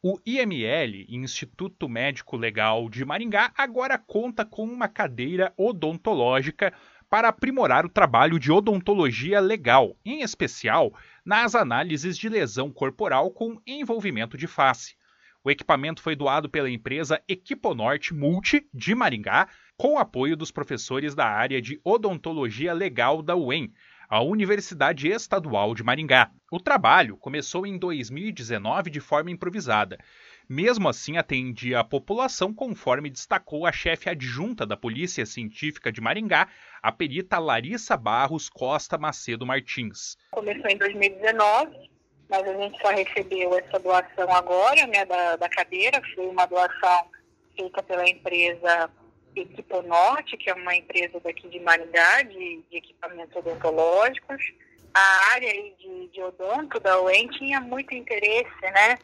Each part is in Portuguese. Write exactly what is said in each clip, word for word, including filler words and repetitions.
O I M L, Instituto Médico Legal de Maringá, agora conta com uma cadeira odontológica para aprimorar o trabalho de odontologia legal, em especial nas análises de lesão corporal com envolvimento de face. O equipamento foi doado pela empresa Equiponorte Multi, de Maringá, com o apoio dos professores da área de odontologia legal da U E M, a Universidade Estadual de Maringá. O trabalho começou em dois mil e dezenove de forma improvisada. Mesmo assim, atendia a população, conforme destacou a chefe adjunta da Polícia Científica de Maringá, a perita Larissa Barros Costa Macedo Martins. Começou em dois mil e dezenove, mas a gente só recebeu essa doação agora, né, da, da cadeira. Foi uma doação feita pela empresa Equiponorte, que é uma empresa daqui de Maringá, de, de equipamentos odontológicos. A área aí de, de odonto da U E M tinha muito interesse, né,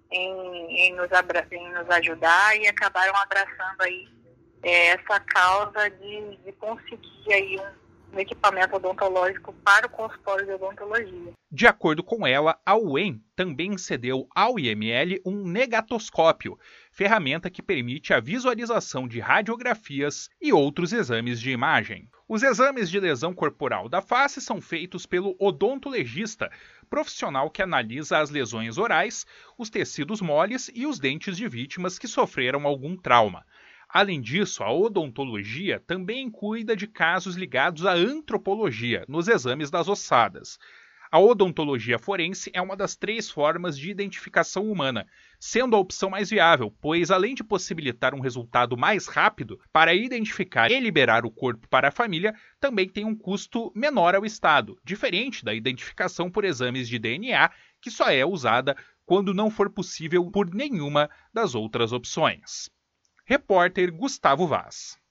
em, em, nos abra, em nos ajudar, e acabaram abraçando aí é, essa causa de, de conseguir aí um, um equipamento odontológico para o consultório de odontologia. De acordo com ela, a U E M também cedeu ao I M L um negatoscópio, ferramenta que permite a visualização de radiografias e outros exames de imagem. Os exames de lesão corporal da face são feitos pelo odontologista, profissional que analisa as lesões orais, os tecidos moles e os dentes de vítimas que sofreram algum trauma. Além disso, a odontologia também cuida de casos ligados à antropologia, nos exames das ossadas. A odontologia forense é uma das três formas de identificação humana, sendo a opção mais viável, pois além de possibilitar um resultado mais rápido para identificar e liberar o corpo para a família, também tem um custo menor ao Estado, diferente da identificação por exames de D N A, que só é usada quando não for possível por nenhuma das outras opções. Repórter Gustavo Vaz.